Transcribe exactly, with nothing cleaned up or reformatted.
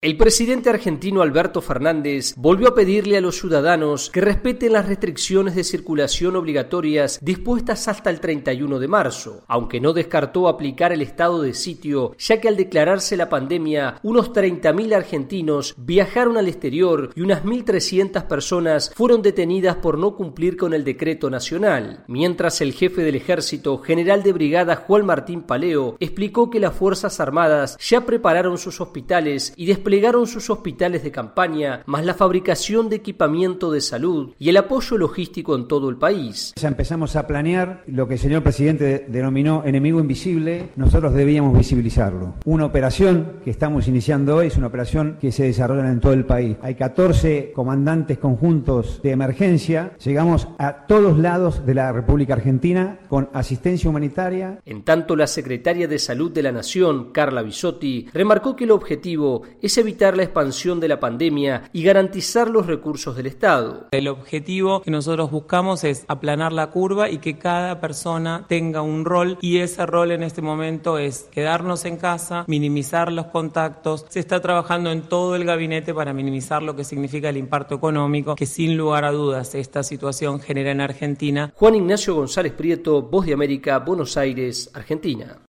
El presidente argentino Alberto Fernández volvió a pedirle a los ciudadanos que respeten las restricciones de circulación obligatorias dispuestas hasta el treinta y uno de marzo, aunque no descartó aplicar el estado de sitio, ya que al declararse la pandemia, unos treinta mil argentinos viajaron al exterior y unas mil trescientas personas fueron detenidas por no cumplir con el decreto nacional, mientras el jefe del ejército, general de brigada Juan Martín Paleo, explicó que las Fuerzas Armadas ya prepararon sus hospitales y desplegaron Desplegaron sus hospitales de campaña, más la fabricación de equipamiento de salud y el apoyo logístico en todo el país. Ya empezamos a planear lo que el señor presidente denominó enemigo invisible. Nosotros debíamos visibilizarlo. Una operación que estamos iniciando hoy es una operación que se desarrolla en todo el país. Hay catorce comandantes conjuntos de emergencia. Llegamos a todos lados de la República Argentina con asistencia humanitaria. En tanto, la secretaria de Salud de la Nación, Carla Bisotti, remarcó que el objetivo es evitar la expansión de la pandemia y garantizar los recursos del Estado. El objetivo que nosotros buscamos es aplanar la curva y que cada persona tenga un rol, y ese rol en este momento es quedarnos en casa, minimizar los contactos. Se está trabajando en todo el gabinete para minimizar lo que significa el impacto económico que sin lugar a dudas esta situación genera en Argentina. Juan Ignacio González Prieto, Voz de América, Buenos Aires, Argentina.